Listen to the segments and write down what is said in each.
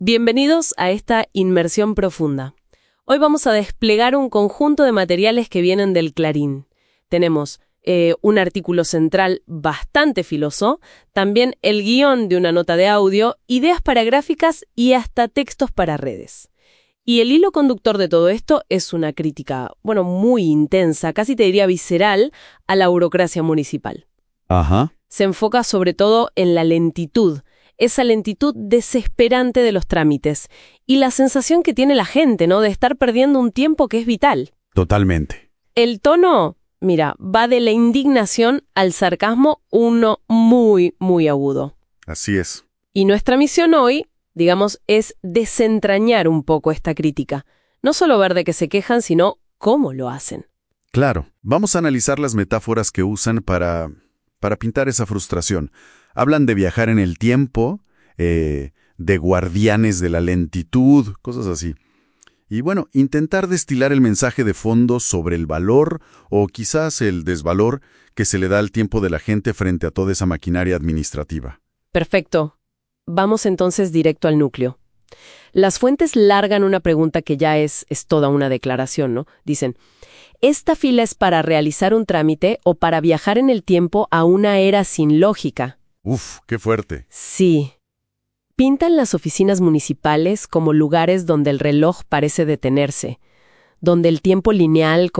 Bienvenidos a esta inmersión profunda. Hoy vamos a desplegar un conjunto de materiales que vienen del Clarín. Tenemos un artículo central bastante filoso, también el guión de una nota de audio, ideas para gráficas y hasta textos para redes. Y el hilo conductor de todo esto es una crítica, muy intensa, casi te diría visceral, a la burocracia municipal. Ajá. Se enfoca sobre todo en la lentitud, esa lentitud desesperante de los trámites y la sensación que tiene la gente, ¿no?, de estar perdiendo un tiempo que es vital. Totalmente. El tono, va de la indignación al sarcasmo, uno muy, muy agudo. Así es. Y nuestra misión hoy, es desentrañar un poco esta crítica. No solo ver de qué se quejan, sino cómo lo hacen. Claro. Vamos a analizar las metáforas que usan para pintar esa frustración. Hablan de viajar en el tiempo, de guardianes de la lentitud, cosas así. Y intentar destilar el mensaje de fondo sobre el valor o quizás el desvalor que se le da al tiempo de la gente frente a toda esa maquinaria administrativa. Perfecto. Vamos entonces directo al núcleo. Las fuentes largan una pregunta que ya es toda una declaración, ¿no? Dicen, ¿esta fila es para realizar un trámite o para viajar en el tiempo a una era sin lógica? Uf, qué fuerte. Sí. Pintan las oficinas municipales como lugares donde el reloj parece detenerse, donde el tiempo lineal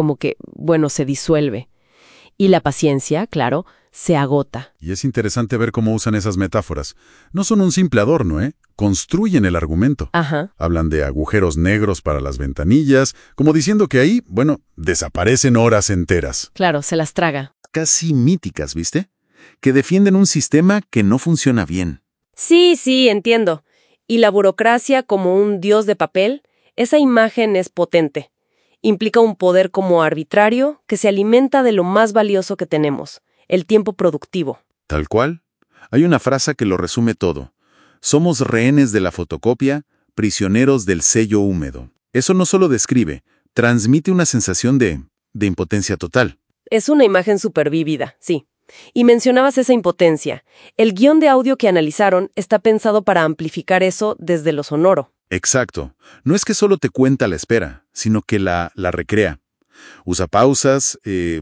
se disuelve. Y la paciencia, claro, se agota. Y es interesante ver cómo usan esas metáforas. No son un simple adorno, Construyen el argumento. Ajá. Hablan de agujeros negros para las ventanillas, como diciendo que ahí, desaparecen horas enteras. Claro, se las traga. Casi míticas, ¿viste? Que defienden un sistema que no funciona bien. Sí, entiendo. Y la burocracia como un dios de papel, esa imagen es potente. Implica un poder como arbitrario que se alimenta de lo más valioso que tenemos, el tiempo productivo. Tal cual. Hay una frase que lo resume todo. Somos rehenes de la fotocopia, prisioneros del sello húmedo. Eso no solo describe, transmite una sensación de impotencia total. Es una imagen súper vívida, sí. Y mencionabas esa impotencia. El guión de audio que analizaron está pensado para amplificar eso desde lo sonoro. Exacto. No es que solo te cuenta la espera, sino que la recrea. Usa pausas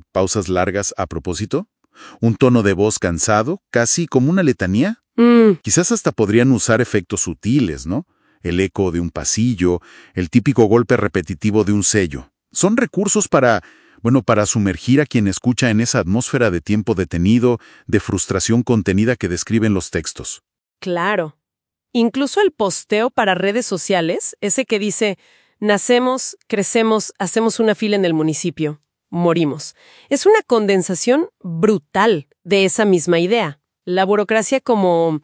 largas a propósito, un tono de voz cansado, casi como una letanía. Quizás hasta podrían usar efectos sutiles, ¿no? El eco de un pasillo, el típico golpe repetitivo de un sello. Son recursos para sumergir a quien escucha en esa atmósfera de tiempo detenido, de frustración contenida que describen los textos. Claro. Incluso el posteo para redes sociales, ese que dice, nacemos, crecemos, hacemos una fila en el municipio, morimos. Es una condensación brutal de esa misma idea. La burocracia como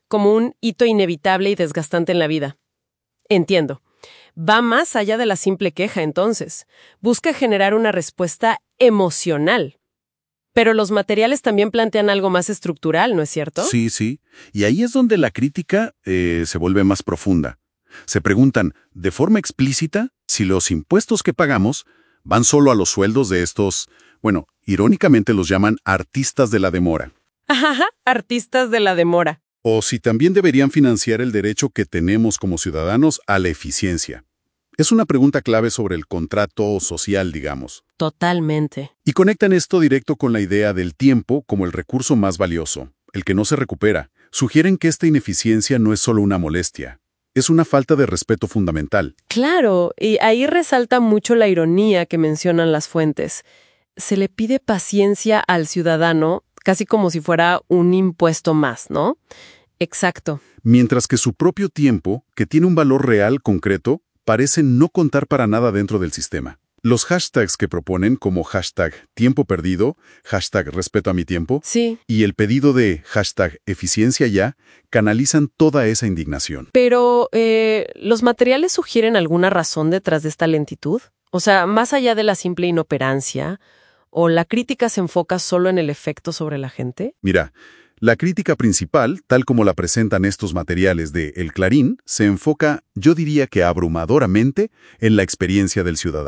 un hito inevitable y desgastante en la vida. Entiendo. Va más allá de la simple queja, entonces. Busca generar una respuesta emocional. Pero los materiales también plantean algo más estructural, ¿no es cierto? Sí. Y ahí es donde la crítica se vuelve más profunda. Se preguntan, de forma explícita, si los impuestos que pagamos van solo a los sueldos de estos, irónicamente los llaman artistas de la demora. Ajá, artistas de la demora. O si también deberían financiar el derecho que tenemos como ciudadanos a la eficiencia. Es una pregunta clave sobre el contrato social, digamos. Totalmente. Y conectan esto directo con la idea del tiempo como el recurso más valioso, el que no se recupera. Sugieren que esta ineficiencia no es solo una molestia, es una falta de respeto fundamental. Claro, y ahí resalta mucho la ironía que mencionan las fuentes. Se le pide paciencia al ciudadano, casi como si fuera un impuesto más, ¿no? Exacto. Mientras que su propio tiempo, que tiene un valor real concreto, parece no contar para nada dentro del sistema. Los hashtags que proponen como hashtag tiempo perdido, hashtag respeto a mi tiempo, sí, y el pedido de hashtag eficiencia ya, canalizan toda esa indignación. Pero, ¿los materiales sugieren alguna razón detrás de esta lentitud? O sea, más allá de la simple inoperancia, ¿o la crítica se enfoca solo en el efecto sobre la gente? Mira, la crítica principal, tal como la presentan estos materiales de El Clarín, se enfoca, yo diría que abrumadoramente, en la experiencia del ciudadano.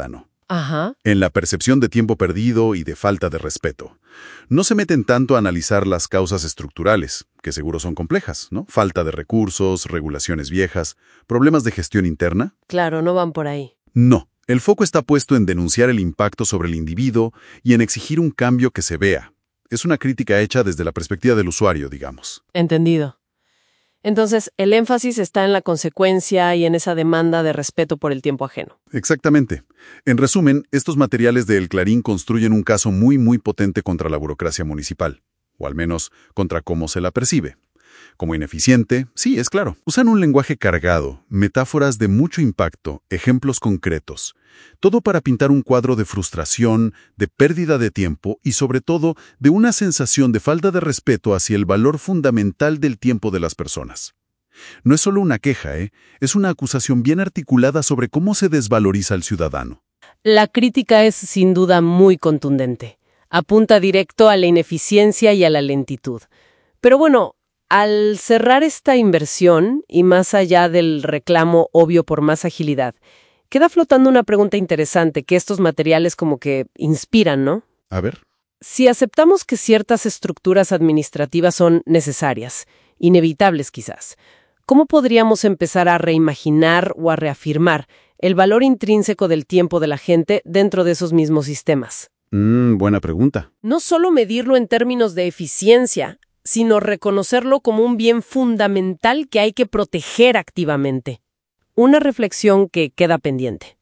Ajá. en la percepción de tiempo perdido y de falta de respeto. No se meten tanto a analizar las causas estructurales, que seguro son complejas, ¿no? Falta de recursos, regulaciones viejas, problemas de gestión interna. Claro, no van por ahí. No. El foco está puesto en denunciar el impacto sobre el individuo y en exigir un cambio que se vea. Es una crítica hecha desde la perspectiva del usuario, digamos. Entendido. Entonces, el énfasis está en la consecuencia y en esa demanda de respeto por el tiempo ajeno. Exactamente. En resumen, estos materiales de El Clarín construyen un caso muy potente contra la burocracia municipal, o al menos contra cómo se la percibe. Como ineficiente, sí, es claro. Usan un lenguaje cargado, metáforas de mucho impacto, ejemplos concretos. Todo para pintar un cuadro de frustración, de pérdida de tiempo y sobre todo de una sensación de falta de respeto hacia el valor fundamental del tiempo de las personas. No es solo una queja, es una acusación bien articulada sobre cómo se desvaloriza al ciudadano. La crítica es sin duda muy contundente. Apunta directo a la ineficiencia y a la lentitud. Pero bueno, al cerrar esta inversión, y más allá del reclamo obvio por más agilidad, queda flotando una pregunta interesante que estos materiales como que inspiran, ¿no? A ver. Si aceptamos que ciertas estructuras administrativas son necesarias, inevitables quizás, ¿cómo podríamos empezar a reimaginar o a reafirmar el valor intrínseco del tiempo de la gente dentro de esos mismos sistemas? Buena pregunta. No solo medirlo en términos de eficiencia, sino reconocerlo como un bien fundamental que hay que proteger activamente. Una reflexión que queda pendiente.